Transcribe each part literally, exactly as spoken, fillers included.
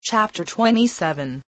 Chapter twenty-seven.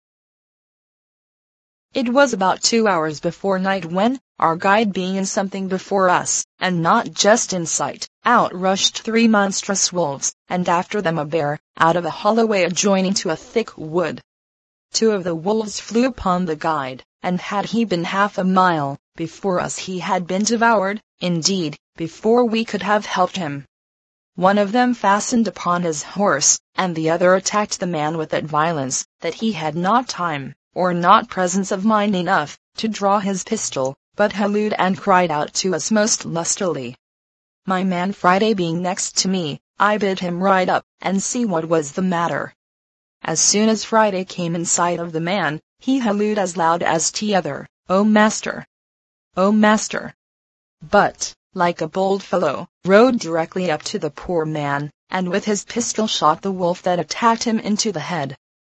It was about two hours before night when, our guide being in something before us, and not just in sight, out rushed three monstrous wolves, and after them a bear, out of a holloway adjoining to a thick wood. Two of the wolves flew upon the guide, and had he been half a mile before us he had been devoured, indeed, before we could have helped him. One of them fastened upon his horse, and the other attacked the man with that violence, that he had not time, or not presence of mind enough, to draw his pistol, but hallooed and cried out to us most lustily. My man Friday being next to me, I bid him ride up, and see what was the matter. As soon as Friday came in sight of the man, he hallooed as loud as t'other, "O master! O master!" But, like a bold fellow, rode directly up to the poor man, and with his pistol shot the wolf that attacked him into the head.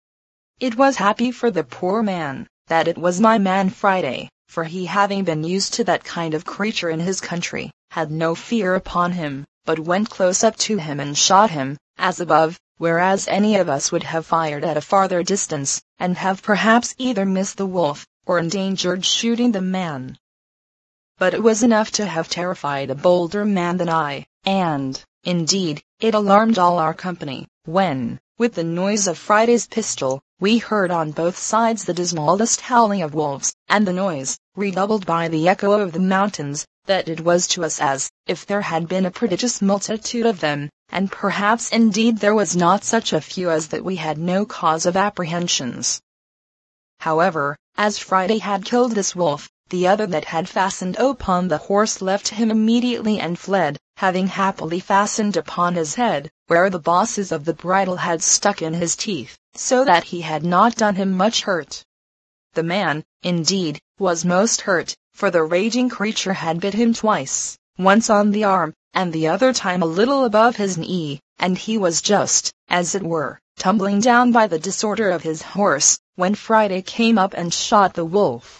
It was happy for the poor man, that it was my man Friday, for he, having been used to that kind of creature in his country, had no fear upon him, but went close up to him and shot him, as above, whereas any of us would have fired at a farther distance, and have perhaps either missed the wolf, or endangered shooting the man. But it was enough to have terrified a bolder man than I, and, indeed, it alarmed all our company, when, with the noise of Friday's pistol, we heard on both sides the dismalest howling of wolves, and the noise, redoubled by the echo of the mountains, that it was to us as if there had been a prodigious multitude of them, and perhaps indeed there was not such a few as that we had no cause of apprehensions. However, as Friday had killed this wolf, the other that had fastened upon the horse left him immediately and fled, having happily fastened upon his head, where the bosses of the bridle had stuck in his teeth, so that he had not done him much hurt. The man, indeed, was most hurt, for the raging creature had bit him twice, once on the arm, and the other time a little above his knee, and he was just, as it were, tumbling down by the disorder of his horse, when Friday came up and shot the wolf.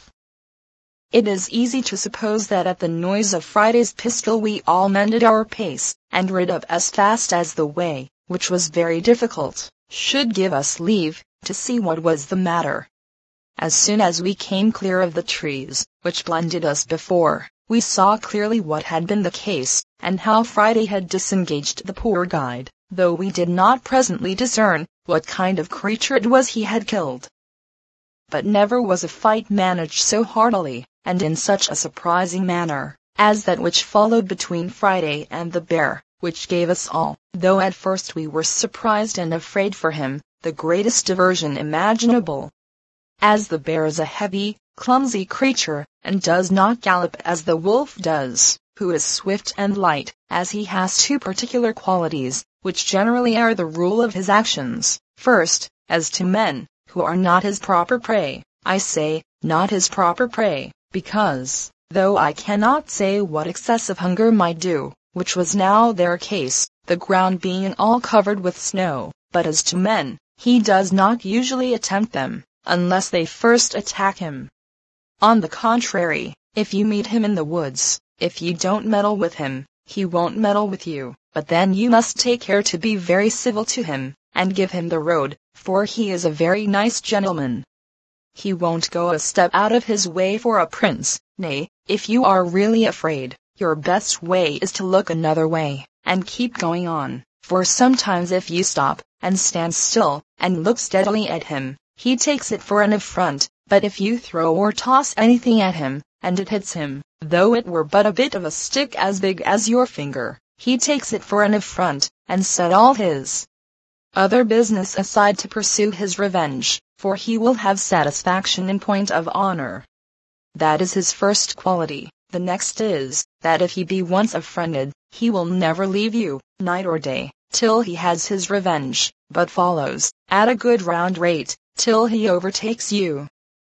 It is easy to suppose that at the noise of Friday's pistol we all mended our pace, and rid up as fast as the way, which was very difficult, should give us leave, to see what was the matter. As soon as we came clear of the trees, which blinded us before, we saw clearly what had been the case, and how Friday had disengaged the poor guide, though we did not presently discern what kind of creature it was he had killed. But never was a fight managed so heartily, and in such a surprising manner, as that which followed between Friday and the bear, which gave us all, though at first we were surprised and afraid for him, the greatest diversion imaginable. As the bear is a heavy, clumsy creature, and does not gallop as the wolf does, who is swift and light, as he has two particular qualities, which generally are the rule of his actions. First, as to men, who are not his proper prey, I say, not his proper prey, because, though I cannot say what excessive hunger might do, which was now their case, the ground being all covered with snow, but as to men, he does not usually attempt them, unless they first attack him. On the contrary, if you meet him in the woods, if you don't meddle with him, he won't meddle with you, but then you must take care to be very civil to him, and give him the road, for he is a very nice gentleman. He won't go a step out of his way for a prince. Nay, if you are really afraid, your best way is to look another way, and keep going on, for sometimes if you stop, and stand still, and look steadily at him, he takes it for an affront, but if you throw or toss anything at him, and it hits him, though it were but a bit of a stick as big as your finger, he takes it for an affront, and set all his other business aside to pursue his revenge, for he will have satisfaction in point of honor. That is his first quality. The next is, that if he be once affronted, he will never leave you, night or day, till he has his revenge, but follows, at a good round rate, till he overtakes you.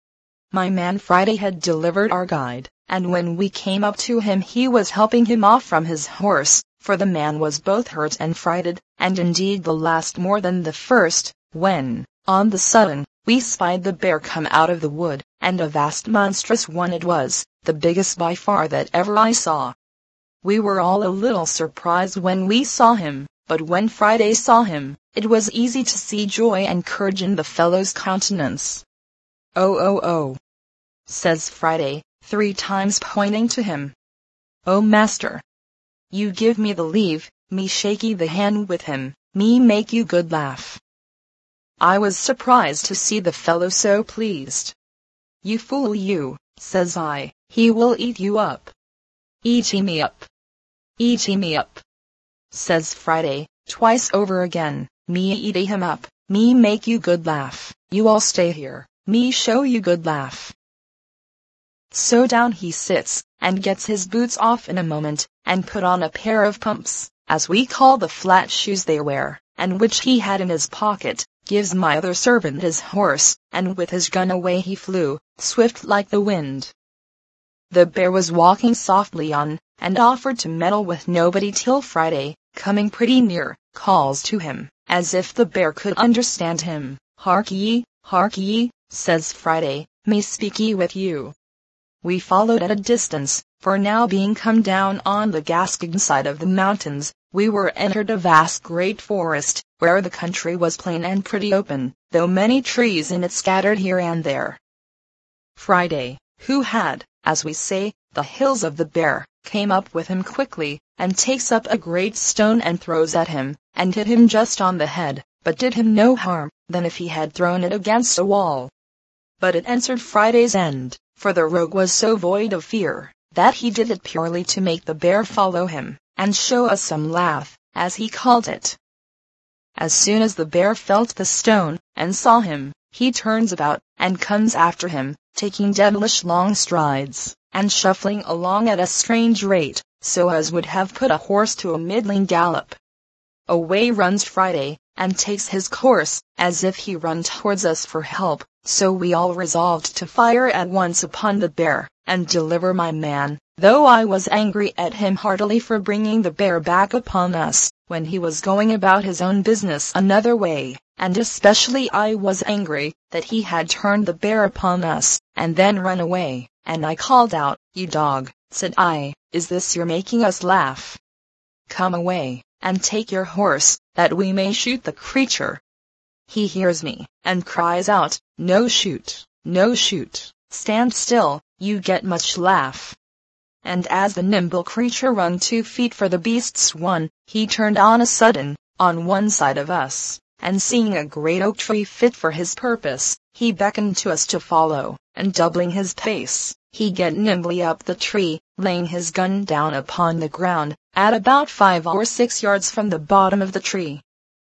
My man Friday had delivered our guide, and when we came up to him he was helping him off from his horse, for the man was both hurt and frighted, and indeed the last more than the first, when, on the sudden, we spied the bear come out of the wood, and a vast monstrous one it was, the biggest by far that ever I saw. We were all a little surprised when we saw him, but when Friday saw him, it was easy to see joy and courage in the fellow's countenance. "Oh, oh, oh," says Friday, three times pointing to him. "Oh, master, you give me the leave, me shaky the hand with him, me make you good laugh." I was surprised to see the fellow so pleased. "You fool you," says I, "he will eat you up." "Eat me up. Eat me up," says Friday, twice over again. "Me eat him up, me make you good laugh, you all stay here, me show you good laugh." So down he sits, and gets his boots off in a moment, and put on a pair of pumps, as we call the flat shoes they wear, and which he had in his pocket, gives my other servant his horse, and with his gun away he flew, swift like the wind. The bear was walking softly on, and offered to meddle with nobody till Friday, coming pretty near, calls to him, as if the bear could understand him. "Hark ye, hark ye," says Friday, "me speak ye with you." We followed at a distance, for now being come down on the Gascogne side of the mountains, we were entered a vast great forest, where the country was plain and pretty open, though many trees in it scattered here and there. Friday, who had, as we say, the hills of the bear, came up with him quickly, and takes up a great stone and throws at him, and hit him just on the head, but did him no harm, than if he had thrown it against a wall. But it answered Friday's end, for the rogue was so void of fear, that he did it purely to make the bear follow him, and show us some laugh, as he called it. As soon as the bear felt the stone, and saw him, he turns about, and comes after him, taking devilish long strides, and shuffling along at a strange rate, so as would have put a horse to a middling gallop. Away runs Friday, and takes his course, as if he run towards us for help, so we all resolved to fire at once upon the bear, and deliver my man, though I was angry at him heartily for bringing the bear back upon us, when he was going about his own business another way, and especially I was angry that he had turned the bear upon us, and then run away, and I called out, "You dog," said I, "is this your making us laugh? Come away, and take your horse, that we may shoot the creature." He hears me, and cries out, "No shoot, no shoot, stand still, you get much laugh." And as the nimble creature run two feet for the beast's one, he turned on a sudden, on one side of us, and seeing a great oak tree fit for his purpose, he beckoned to us to follow, and doubling his pace, he get nimbly up the tree, laying his gun down upon the ground, at about five or six yards from the bottom of the tree.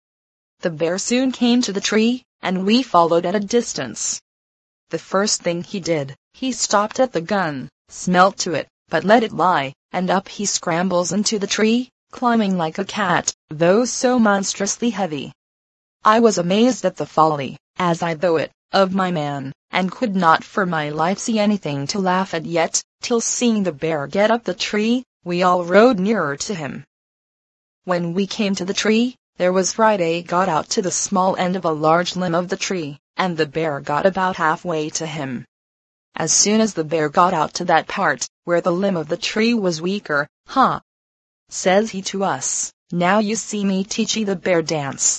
The bear soon came to the tree, and we followed at a distance. The first thing he did, he stopped at the gun, smelt to it, but let it lie, and up he scrambles into the tree, climbing like a cat, though so monstrously heavy. I was amazed at the folly, as I thought it, of my man, and could not for my life see anything to laugh at yet, till seeing the bear get up the tree, we all rode nearer to him. When we came to the tree, there was Friday got out to the small end of a large limb of the tree, and the bear got about halfway to him. As soon as the bear got out to that part, where the limb of the tree was weaker, "Ha!" says he to us, "now you see me teach ye the bear dance."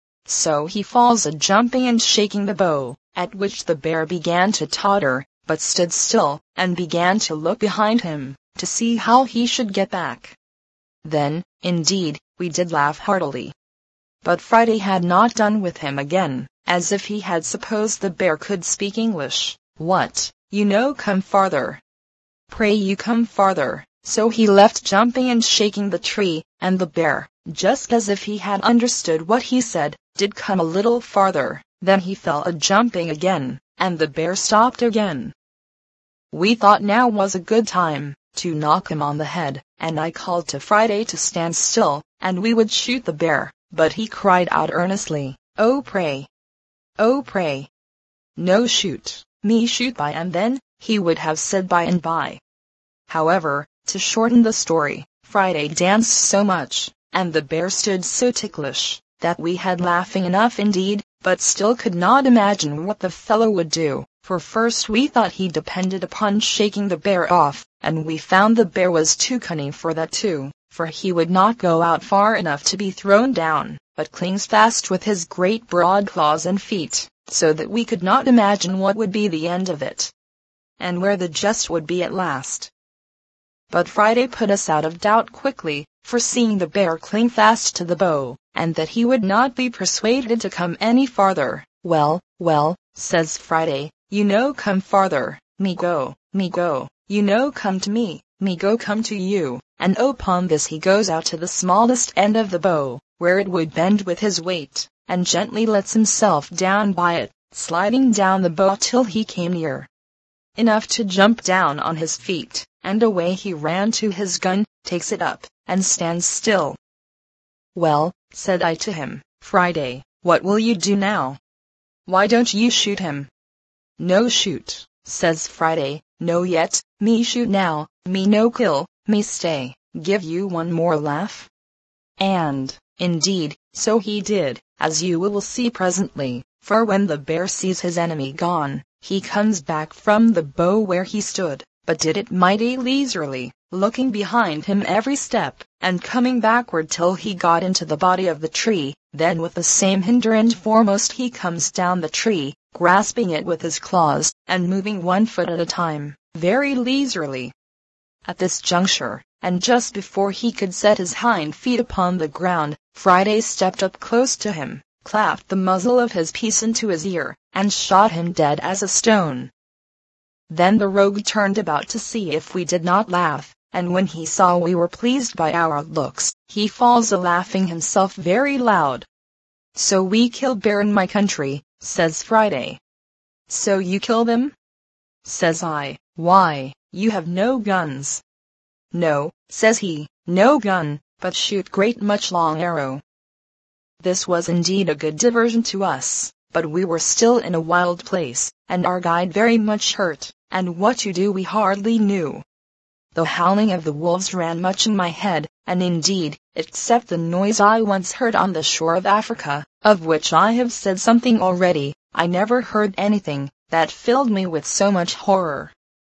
So he falls a jumping and shaking the bow, at which the bear began to totter, but stood still, and began to look behind him, to see how he should get back. Then, indeed, we did laugh heartily. But Friday had not done with him again, as if he had supposed the bear could speak English. "What, you know, come farther. Pray you come farther." So he left jumping and shaking the tree, and the bear, just as if he had understood what he said, did come a little farther, then he fell a jumping again, and the bear stopped again. We thought now was a good time to knock him on the head, and I called to Friday to stand still, and we would shoot the bear, but he cried out earnestly, "Oh pray! Oh pray! No shoot, me shoot by and then," he would have said by and by. However, to shorten the story, Friday danced so much, and the bear stood so ticklish, that we had laughing enough indeed, but still could not imagine what the fellow would do, For first we thought he depended upon shaking the bear off, and we found the bear was too cunning for that too, for he would not go out far enough to be thrown down, but clings fast with his great broad claws and feet, so that we could not imagine what would be the end of it, and where the jest would be at last. But Friday put us out of doubt quickly, foreseeing the bear cling fast to the bow, and that he would not be persuaded to come any farther. Well, well, says Friday, you know come farther, me go, me go, you know come to me, me go come to you, and upon this he goes out to the smallest end of the bow, where it would bend with his weight, and gently lets himself down by it, sliding down the bow till he came near enough to jump down on his feet, and away he ran to his gun, takes it up, and stands still. Well, said I to him, Friday, what will you do now? Why don't you shoot him? No shoot, says Friday, no yet, me shoot now, me no kill, me stay, give you one more laugh. And, indeed, so he did, as you will see presently, for when the bear sees his enemy gone, he comes back from the bow where he stood, but did it mighty leisurely, looking behind him every step, and coming backward till he got into the body of the tree, then with the same hinder end foremost he comes down the tree, grasping it with his claws, and moving one foot at a time, very leisurely. At this juncture, and just before he could set his hind feet upon the ground, Friday stepped up close to him, clapped the muzzle of his piece into his ear, and shot him dead as a stone. Then the rogue turned about to see if we did not laugh, and when he saw we were pleased by our looks, he falls a-laughing himself very loud. So we kill bear in my country, says Friday. So you kill them? Says I, why, you have no guns. No, says he, no gun, but shoot great much long arrow. This was indeed a good diversion to us, but we were still in a wild place, and our guide very much hurt, and what to do we hardly knew. The howling of the wolves ran much in my head, and indeed, except the noise I once heard on the shore of Africa, of which I have said something already, I never heard anything that filled me with so much horror.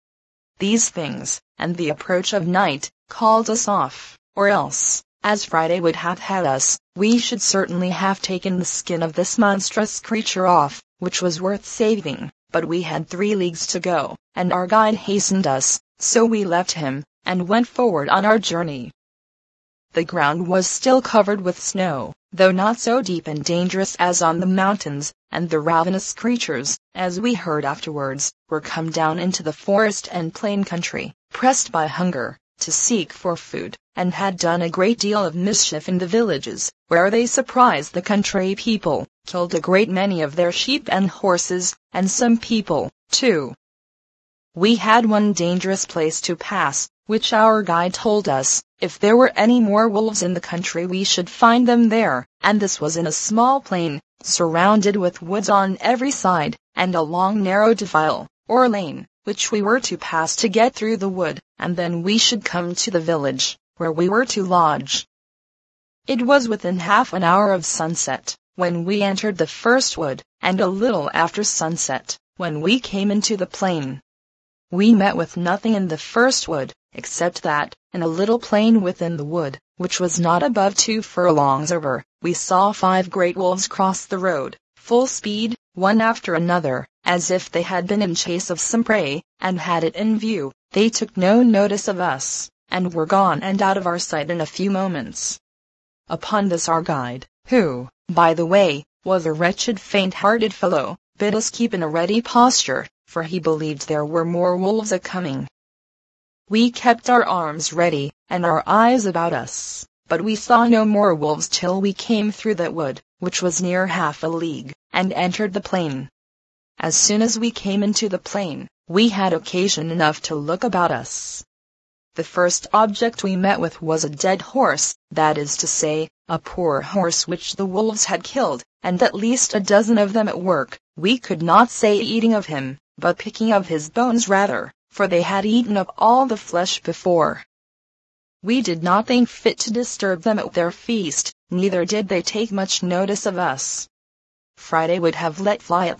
These things, and the approach of night, called us off, or else, as Friday would have had us, we should certainly have taken the skin of this monstrous creature off, which was worth saving, but we had three leagues to go, and our guide hastened us, so we left him, and went forward on our journey. The ground was still covered with snow, though not so deep and dangerous as on the mountains, and the ravenous creatures, as we heard afterwards, were come down into the forest and plain country, pressed by hunger, to seek for food, and had done a great deal of mischief in the villages, where they surprised the country people, killed a great many of their sheep and horses, and some people, too. We had one dangerous place to pass, which our guide told us, if there were any more wolves in the country we should find them there, and this was in a small plain, surrounded with woods on every side, and a long narrow defile, or lane, which we were to pass to get through the wood, and then we should come to the village, where we were to lodge. It was within half an hour of sunset, when we entered the first wood, and a little after sunset, when we came into the plain. We met with nothing in the first wood, except that, in a little plain within the wood, which was not above two furlongs over, we saw five great wolves cross the road, full speed, one after another, as if they had been in chase of some prey, and had it in view. They took no notice of us, and were gone and out of our sight in a few moments. Upon this our guide, who, by the way, was a wretched faint-hearted fellow, bid us keep in a ready posture, for he believed there were more wolves a-coming. We kept our arms ready, and our eyes about us, but we saw no more wolves till we came through that wood, which was near half a league, and entered the plain. As soon as we came into the plain, we had occasion enough to look about us. The first object we met with was a dead horse, that is to say, a poor horse which the wolves had killed, and at least a dozen of them at work. We could not say eating of him, but picking of his bones rather, for they had eaten up all the flesh before. We did not think fit to disturb them at their feast, neither did they take much notice of us. Friday would have let fly at them,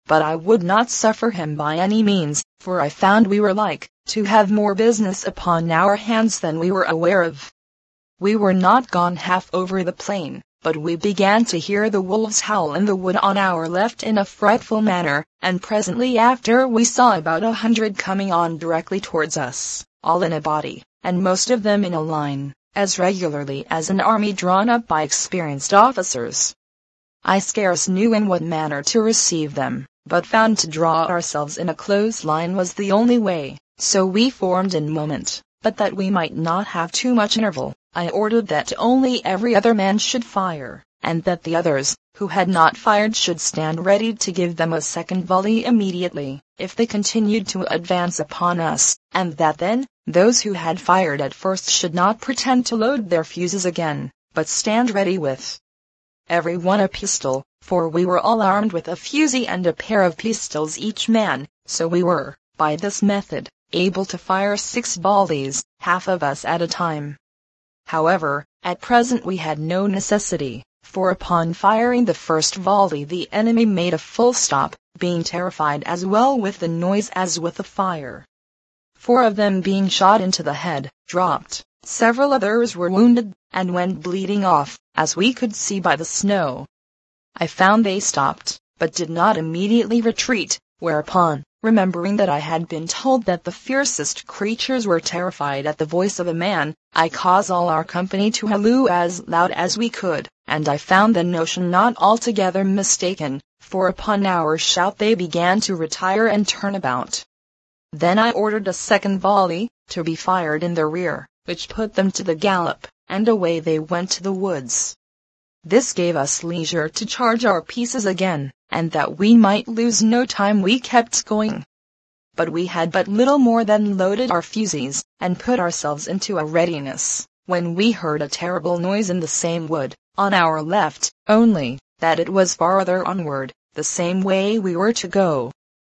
but I would not suffer him by any means, for I found we were like to have more business upon our hands than we were aware of. We were not gone half over the plain, but we began to hear the wolves howl in the wood on our left in a frightful manner, and presently after we saw about a hundred coming on directly towards us, all in a body, and most of them in a line, as regularly as an army drawn up by experienced officers. I scarce knew in what manner to receive them, but found to draw ourselves in a close line was the only way, so we formed in a moment, but that we might not have too much interval, I ordered that only every other man should fire, and that the others, who had not fired, should stand ready to give them a second volley immediately, if they continued to advance upon us, and that then, those who had fired at first should not pretend to load their fuses again, but stand ready with every one a pistol, for we were all armed with a fusee and a pair of pistols each man, so we were, by this method, able to fire six volleys, half of us at a time. However, at present we had no necessity, for upon firing the first volley the enemy made a full stop, being terrified as well with the noise as with the fire. Four of them being shot into the head, dropped, several others were wounded, and went bleeding off, as we could see by the snow. I found they stopped, but did not immediately retreat, whereupon, remembering that I had been told that the fiercest creatures were terrified at the voice of a man, I caused all our company to halloo as loud as we could, and I found the notion not altogether mistaken, for upon our shout they began to retire and turn about. Then I ordered a second volley, to be fired in the rear, which put them to the gallop, and away they went to the woods. This gave us leisure to charge our pieces again, and that we might lose no time we kept going. But we had but little more than loaded our fusees, and put ourselves into a readiness, when we heard a terrible noise in the same wood, on our left, only that it was farther onward, the same way we were to go.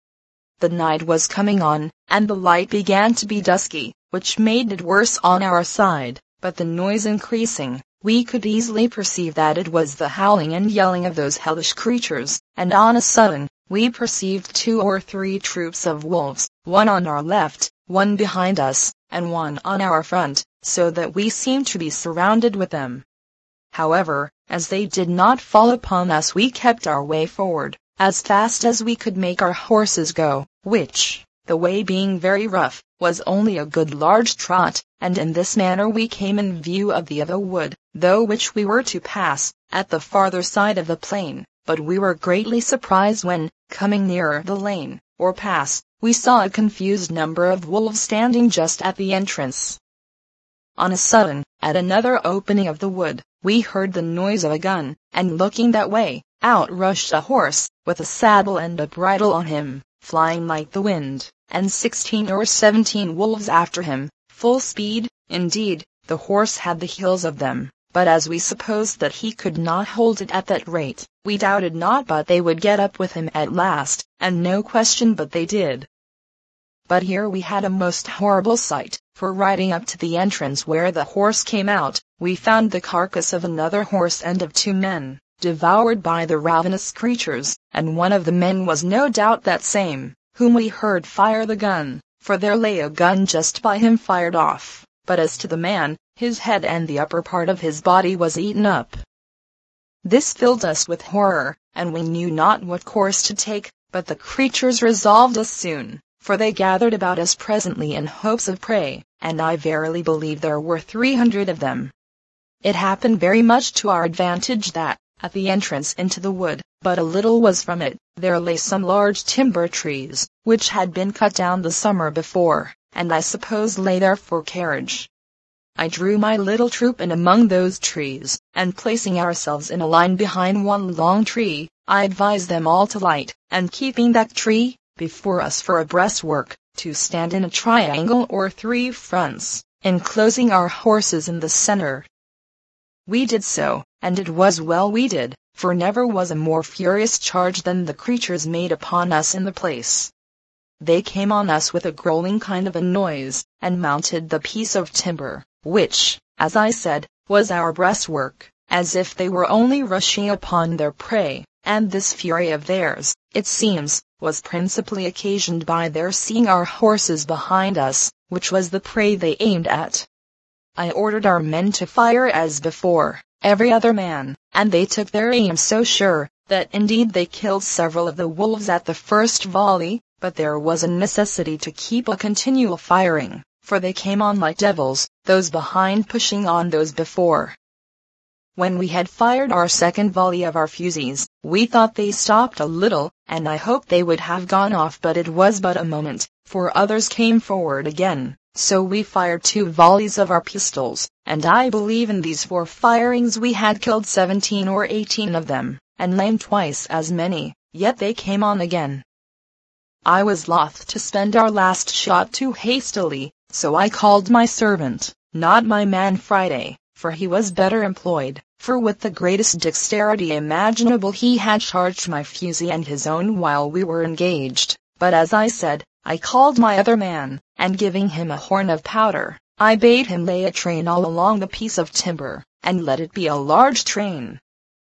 The night was coming on, and the light began to be dusky, which made it worse on our side, but the noise increasing, we could easily perceive that it was the howling and yelling of those hellish creatures, and on a sudden, we perceived two or three troops of wolves, one on our left, one behind us, and one on our front, so that we seemed to be surrounded with them. However, as they did not fall upon us, we kept our way forward, as fast as we could make our horses go, which, the way being very rough, was only a good large trot, and in this manner we came in view of the other wood, through which we were to pass, at the farther side of the plain, but we were greatly surprised when, coming nearer the lane, or pass, we saw a confused number of wolves standing just at the entrance. On a sudden, at another opening of the wood, we heard the noise of a gun, and looking that way, out rushed a horse, with a saddle and a bridle on him, flying like the wind, and sixteen or seventeen wolves after him, full speed. Indeed, the horse had the heels of them, but as we supposed that he could not hold it at that rate, we doubted not but they would get up with him at last, and no question but they did. But here we had a most horrible sight, for riding up to the entrance where the horse came out, we found the carcass of another horse and of two men, devoured by the ravenous creatures, and one of the men was no doubt that same, whom we heard fire the gun, for there lay a gun just by him fired off, but as to the man, his head and the upper part of his body was eaten up. This filled us with horror, and we knew not what course to take, but the creatures resolved us soon, for they gathered about us presently in hopes of prey, and I verily believe there were three hundred of them. It happened very much to our advantage that, at the entrance into the wood, but a little was from it, there lay some large timber trees, which had been cut down the summer before, and I suppose lay there for carriage. I drew my little troop in among those trees, and placing ourselves in a line behind one long tree, I advised them all to light, and keeping that tree before us for a breastwork, to stand in a triangle or three fronts, enclosing our horses in the center. We did so, and it was well we did, for never was a more furious charge than the creatures made upon us in the place. They came on us with a growling kind of a noise, and mounted the piece of timber, which, as I said, was our breastwork, as if they were only rushing upon their prey, and this fury of theirs, it seems, was principally occasioned by their seeing our horses behind us, which was the prey they aimed at. I ordered our men to fire as before, every other man, and they took their aim so sure, that indeed they killed several of the wolves at the first volley, but there was a necessity to keep a continual firing, for they came on like devils, those behind pushing on those before. When we had fired our second volley of our fusees, we thought they stopped a little, and I hoped they would have gone off, but it was but a moment, for others came forward again, so we fired two volleys of our pistols, and I believe in these four firings we had killed seventeen or eighteen of them, and lamed twice as many, yet they came on again. I was loth to spend our last shot too hastily, so I called my servant, not my man Friday, for he was better employed, for with the greatest dexterity imaginable he had charged my fusee and his own while we were engaged, but as I said, I called my other man, and giving him a horn of powder, I bade him lay a train all along the piece of timber, and let it be a large train.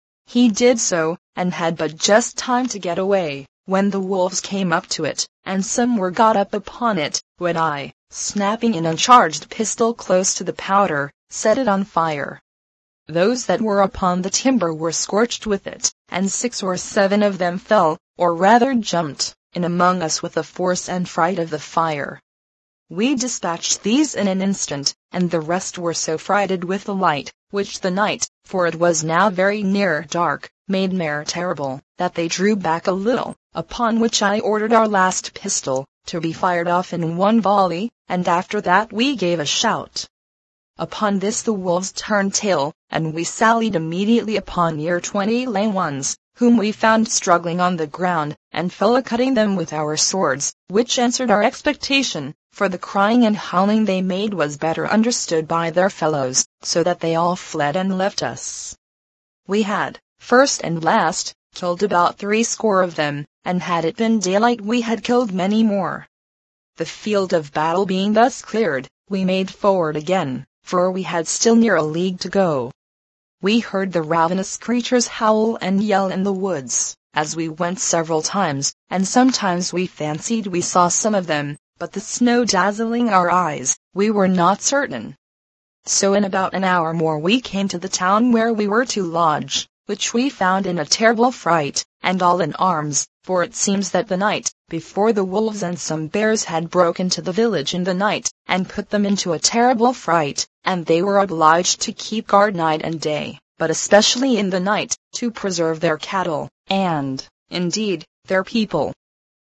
He did so, and had but just time to get away, when the wolves came up to it, and some were got up upon it, when I, snapping an uncharged pistol close to the powder, set it on fire. Those that were upon the timber were scorched with it, and six or seven of them fell, or rather jumped, in among us with the force and fright of the fire. We dispatched these in an instant, and the rest were so frighted with the light, which the night, for it was now very near dark, made more terrible, that they drew back a little, upon which I ordered our last pistol, to be fired off in one volley, and after that we gave a shout. Upon this the wolves turned tail, and we sallied immediately upon near twenty lame ones, whom we found struggling on the ground, and fell a-cutting them with our swords, which answered our expectation, for the crying and howling they made was better understood by their fellows, so that they all fled and left us. We had, first and last, killed about three score of them, and had it been daylight we had killed many more. The field of battle being thus cleared, we made forward again, for we had still near a league to go. We heard the ravenous creatures howl and yell in the woods, as we went several times, and sometimes we fancied we saw some of them, but the snow dazzling our eyes, we were not certain. So in about an hour more we came to the town where we were to lodge, which we found in a terrible fright, and all in arms, for it seems that the night before the wolves and some bears had broken into the village in the night, and put them into a terrible fright, and they were obliged to keep guard night and day, but especially in the night, to preserve their cattle, and, indeed, their people.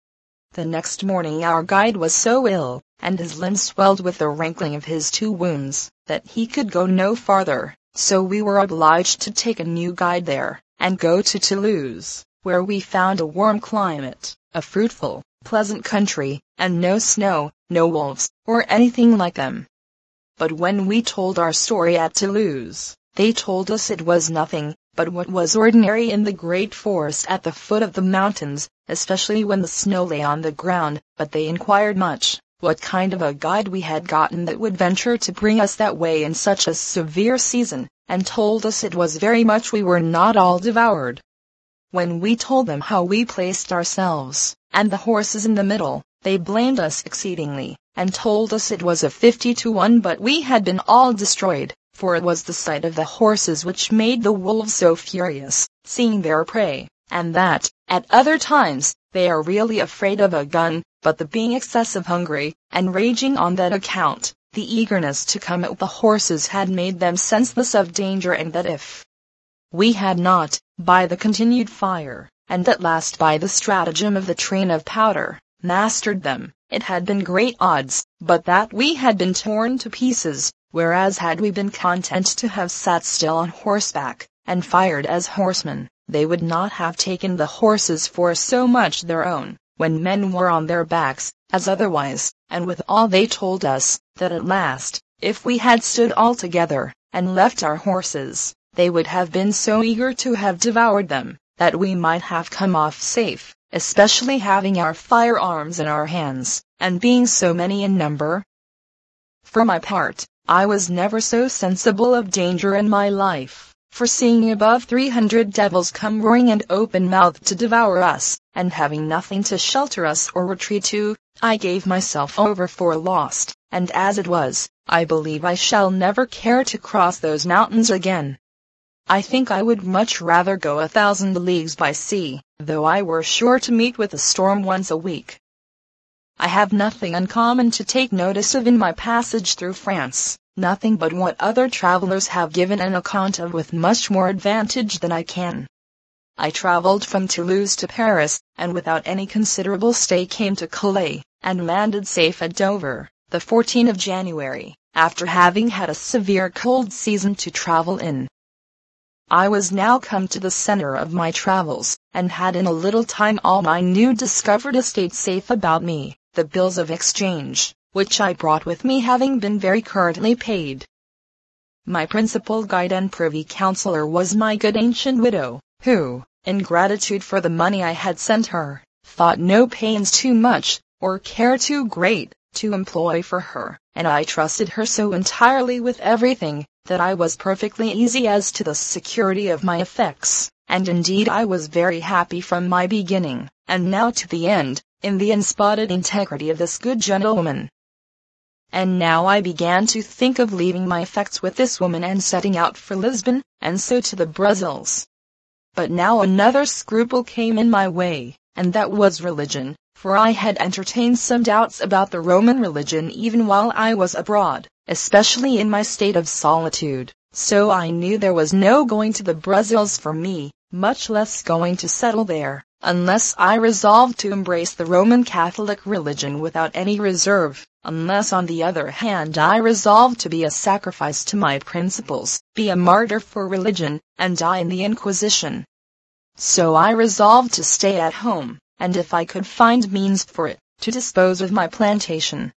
The next morning our guide was so ill, and his limbs swelled with the rankling of his two wounds, that he could go no farther, so we were obliged to take a new guide there, and go to Toulouse, where we found a warm climate, a fruitful, pleasant country, and no snow, no wolves, or anything like them. But when we told our story at Toulouse, they told us it was nothing but what was ordinary in the great forest at the foot of the mountains, especially when the snow lay on the ground, but they inquired much what kind of a guide we had gotten that would venture to bring us that way in such a severe season, and told us it was very much we were not all devoured. When we told them how we placed ourselves, and the horses in the middle, they blamed us exceedingly, and told us it was a fifty to one but we had been all destroyed, for it was the sight of the horses which made the wolves so furious, seeing their prey, and that, at other times, they are really afraid of a gun, but the being excessive hungry, and raging on that account, the eagerness to come at the horses had made them senseless of danger, and that if we had not, by the continued fire, and at last by the stratagem of the train of powder, mastered them, it had been great odds, but that we had been torn to pieces, whereas had we been content to have sat still on horseback, and fired as horsemen, they would not have taken the horses for so much their own, when men were on their backs, as otherwise, and with all they told us, that at last, if we had stood all together, and left our horses, they would have been so eager to have devoured them, that we might have come off safe, especially having our firearms in our hands, and being so many in number. For my part, I was never so sensible of danger in my life, foreseeing above three hundred devils come roaring and open-mouthed to devour us, and having nothing to shelter us or retreat to, I gave myself over for lost, and as it was, I believe I shall never care to cross those mountains again. I think I would much rather go a thousand leagues by sea, though I were sure to meet with a storm once a week. I have nothing uncommon to take notice of in my passage through France, nothing but what other travelers have given an account of with much more advantage than I can. I traveled from Toulouse to Paris, and without any considerable stay came to Calais, and landed safe at Dover, the fourteenth of January, after having had a severe cold season to travel in. I was now come to the center of my travels, and had in a little time all my new discovered estate safe about me, the bills of exchange, which I brought with me having been very currently paid. My principal guide and privy councillor was my good ancient widow, who, in gratitude for the money I had sent her, thought no pains too much, or care too great, to employ for her, and I trusted her so entirely with everything, that I was perfectly easy as to the security of my effects, and indeed I was very happy from my beginning, and now to the end, in the unspotted integrity of this good gentlewoman. And now I began to think of leaving my effects with this woman and setting out for Lisbon, and so to the Brussels. But now another scruple came in my way, and that was religion, for I had entertained some doubts about the Roman religion even while I was abroad, especially in my state of solitude, so I knew there was no going to the Brussels for me, much less going to settle there, unless I resolved to embrace the Roman Catholic religion without any reserve, unless on the other hand I resolved to be a sacrifice to my principles, be a martyr for religion, and die in the Inquisition. So I resolved to stay at home, and if I could find means for it, to dispose of my plantation.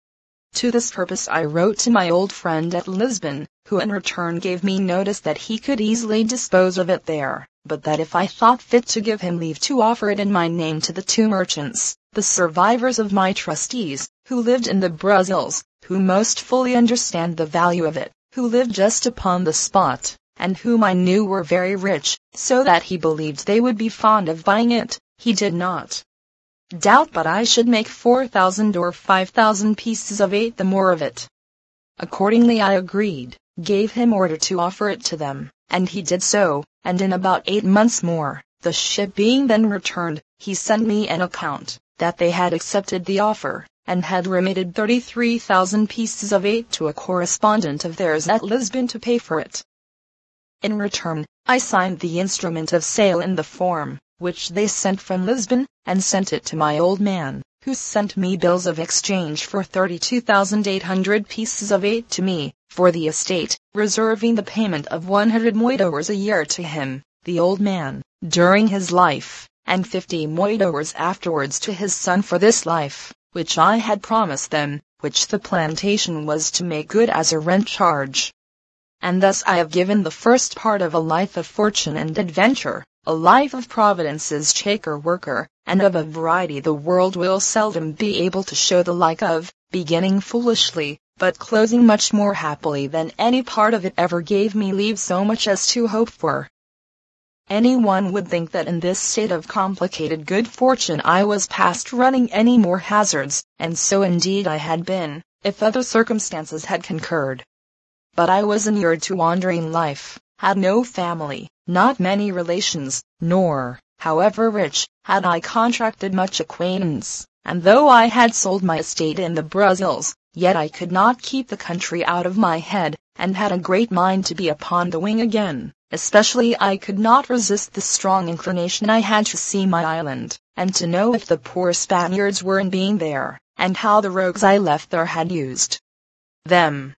To this purpose I wrote to my old friend at Lisbon, who in return gave me notice that he could easily dispose of it there, but that if I thought fit to give him leave to offer it in my name to the two merchants, the survivors of my trustees, who lived in the Brussels, who most fully understand the value of it, who lived just upon the spot, and whom I knew were very rich, so that he believed they would be fond of buying it, he did not doubt but I should make four thousand or five thousand pieces of eight the more of it. Accordingly I agreed, gave him order to offer it to them, and he did so, and in about eight months more, the ship being then returned, he sent me an account, that they had accepted the offer, and had remitted thirty-three thousand pieces of eight to a correspondent of theirs at Lisbon to pay for it. In return, I signed the instrument of sale in the form, which they sent from Lisbon, and sent it to my old man, who sent me bills of exchange for thirty-two thousand eight hundred pieces of eight to me, for the estate, reserving the payment of one hundred moidores a year to him, the old man, during his life, and fifty moidores afterwards to his son for this life, which I had promised them, which the plantation was to make good as a rent charge. And thus I have given the first part of a life of fortune and adventure, a life of Providence's shaker-worker, and of a variety the world will seldom be able to show the like of, beginning foolishly, but closing much more happily than any part of it ever gave me leave so much as to hope for. Any one would think that in this state of complicated good fortune I was past running any more hazards, and so indeed I had been, if other circumstances had concurred. But I was inured to wandering life, had no family, not many relations, nor, however rich, had I contracted much acquaintance, and though I had sold my estate in the Brussels, yet I could not keep the country out of my head, and had a great mind to be upon the wing again, especially I could not resist the strong inclination I had to see my island, and to know if the poor Spaniards were in being there, and how the rogues I left there had used them.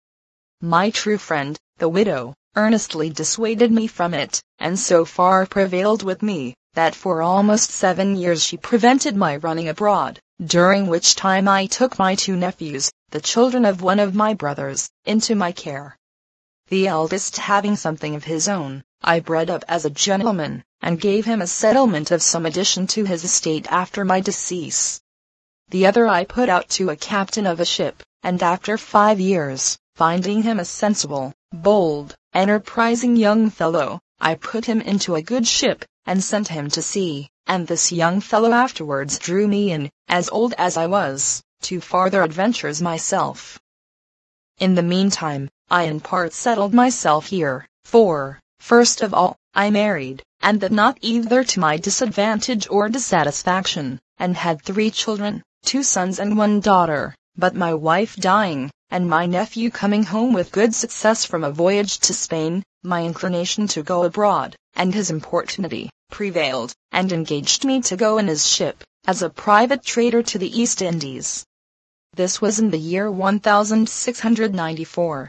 My true friend, the widow, earnestly dissuaded me from it, and so far prevailed with me, that for almost seven years she prevented my running abroad, during which time I took my two nephews, the children of one of my brothers, into my care. The eldest having something of his own, I bred up as a gentleman, and gave him a settlement of some addition to his estate after my decease. The other I put out to a captain of a ship, and after five years, finding him a sensible, bold, enterprising young fellow, I put him into a good ship, and sent him to sea, and this young fellow afterwards drew me in, as old as I was, to farther adventures myself. In the meantime, I in part settled myself here, for, first of all, I married, and that not either to my disadvantage or dissatisfaction, and had three children, two sons and one daughter, but my wife dying, and my nephew coming home with good success from a voyage to Spain, my inclination to go abroad, and his importunity, prevailed, and engaged me to go in his ship, as a private trader to the East Indies. This was in the year one thousand six hundred ninety-four.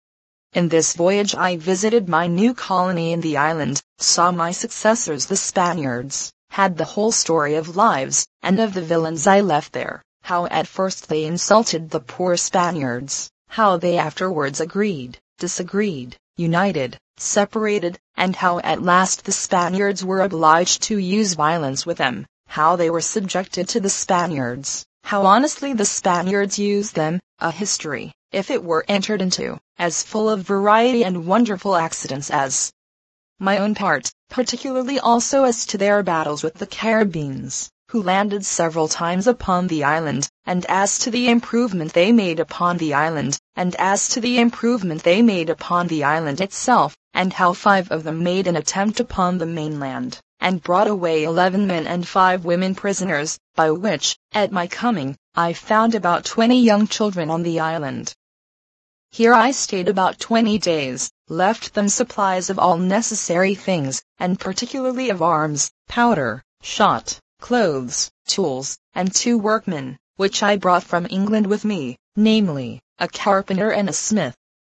In this voyage I visited my new colony in the island, saw my successors the Spaniards, had the whole story of lives, and of the villains I left there, how at first they insulted the poor Spaniards, how they afterwards agreed, disagreed, united, separated, and how at last the Spaniards were obliged to use violence with them, how they were subjected to the Spaniards, how honestly the Spaniards used them, a history, if it were entered into, as full of variety and wonderful accidents as my own part, particularly also as to their battles with the Caribbeans, who landed several times upon the island, and as to the improvement they made upon the island, and as to the improvement they made upon the island itself, and how five of them made an attempt upon the mainland, and brought away eleven men and five women prisoners, by which, at my coming, I found about twenty young children on the island. Here I stayed about twenty days, left them supplies of all necessary things, and particularly of arms, powder, shot, clothes, tools, and two workmen, which I brought from England with me, namely, a carpenter and a smith.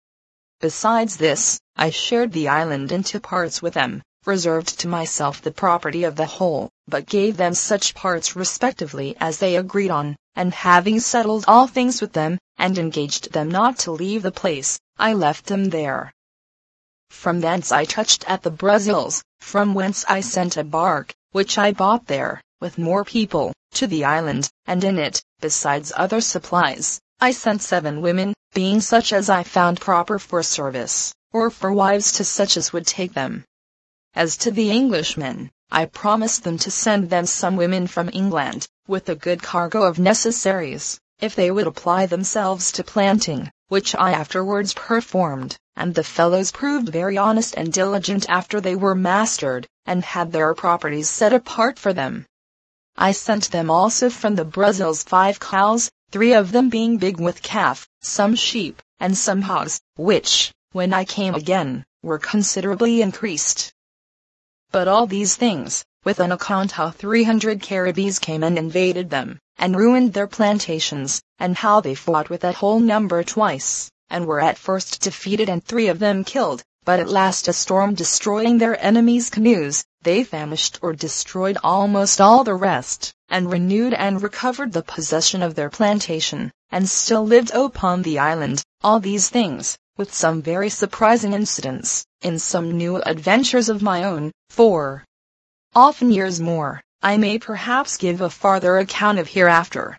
Besides this, I shared the island into parts with them, reserved to myself the property of the whole, but gave them such parts respectively as they agreed on, and having settled all things with them, and engaged them not to leave the place, I left them there. From thence I touched at the Brazils, from whence I sent a bark, which I bought there, with more people, to the island, and in it, besides other supplies, I sent seven women, being such as I found proper for service, or for wives to such as would take them. As to the Englishmen, I promised them to send them some women from England, with a good cargo of necessaries, if they would apply themselves to planting, which I afterwards performed, and the fellows proved very honest and diligent after they were mastered, and had their properties set apart for them. I sent them also from the Brazils five cows, three of them being big with calf, some sheep, and some hogs, which, when I came again, were considerably increased. But all these things, with an account how three hundred Caribbees came and invaded them, and ruined their plantations, and how they fought with that whole number twice, and were at first defeated and three of them killed, but at last a storm destroying their enemies' canoes, they famished or destroyed almost all the rest, and renewed and recovered the possession of their plantation, and still lived upon the island. All these things, with some very surprising incidents, in some new adventures of my own, for often years more, I may perhaps give a farther account of hereafter.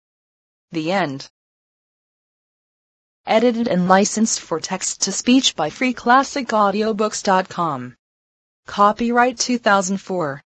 The End. Edited and licensed for text-to-speech by free classic audiobooks dot com. Copyright two thousand four.